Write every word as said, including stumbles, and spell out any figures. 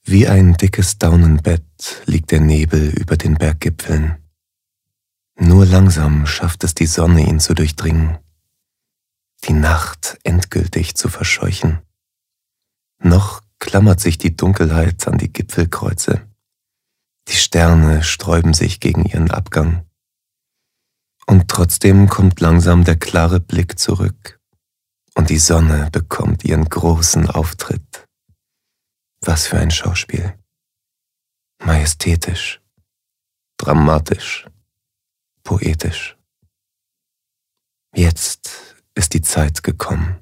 Wie ein dickes Daunenbett liegt der Nebel über den Berggipfeln. Nur langsam schafft es die Sonne, ihn zu durchdringen, die Nacht endgültig zu verscheuchen. Noch klammert sich die Dunkelheit an die Gipfelkreuze. Die Sterne sträuben sich gegen ihren Abgang. Und trotzdem kommt langsam der klare Blick zurück und die Sonne bekommt ihren großen Auftritt. Was für ein Schauspiel. Majestätisch, dramatisch, poetisch. Jetzt ist die Zeit gekommen.